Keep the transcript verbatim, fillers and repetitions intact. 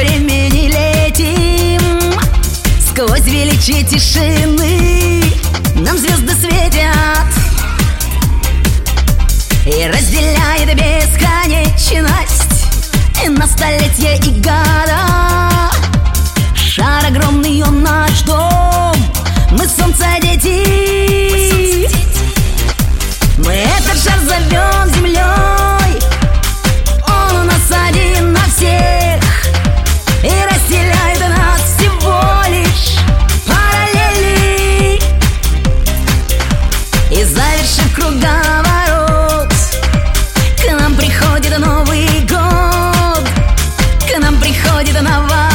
времени летим, сквозь величие тишины нам звезды светят и разделяет бесконечность и на столетия и года. Шар огромный, он наш дом, мы солнце дети. Мы этот шар зовем землей, он у нас один на всех и разделяет нас всего лишь параллели. И завершив круговорот, к нам приходит Новый год, к нам приходит Новый